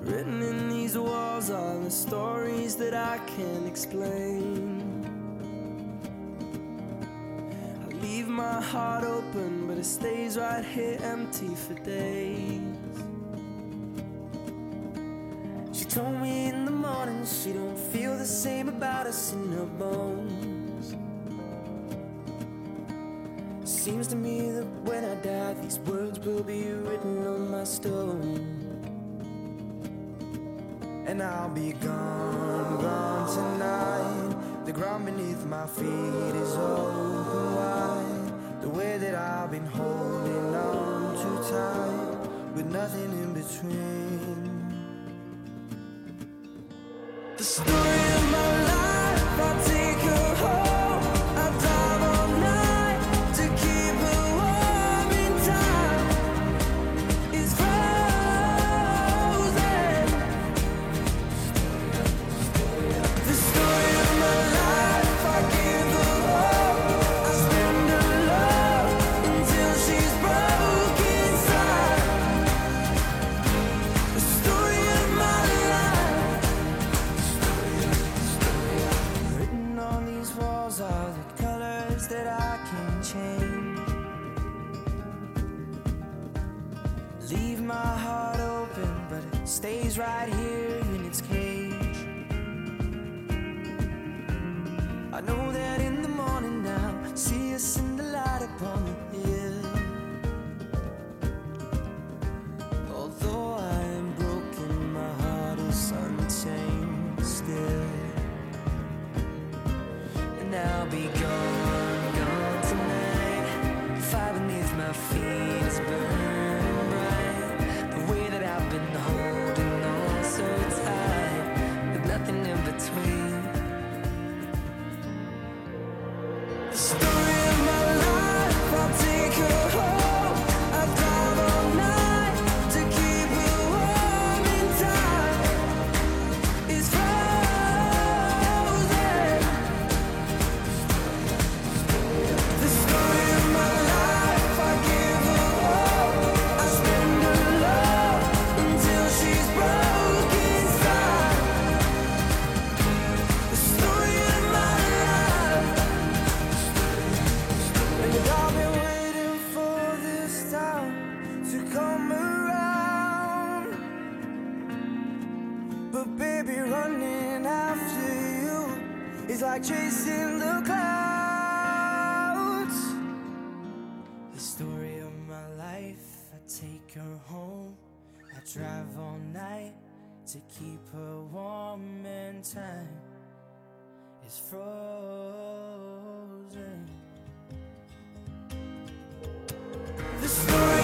Written in these walls are the stories that I can't explain. I leave my heart open, but it stays right here empty for days. She told me in the morning she don't feel the same about us in her bones. Seems to me that when I die, these words will be written on my stone. And I'll be gone, gone tonight. The ground beneath my feet is open wide. The way that I've been holding on too tight, with nothing in between. The story of my life, I take her home. I drive all night to keep her warm in time. It's frozen. The story of my life, I give her hope. I spend her love until she's broke inside. The story of my life. Written on these walls are the colors that I can't change. Leave my heart open, but it stays right here in its cage. I know that in the morning now, see us in the light upon the hill. Although I am broken, my heart is unchained still. And I'll be gone, gone tonight. Fire beneath my feet is burning bright. The way that I've been holding on so tight, with nothing in between. The story of my life, I'll take her home. I drive all night to keep her warm in time. It's frozen. The story of my life, I give her hope. I spend her love until she's broke inside. The story of my life. And I've been waiting for this time to come around. But baby, running after you is like chasing the clouds. The story of my life, I take her home. I drive all night to keep her warm, and time is frozen. The story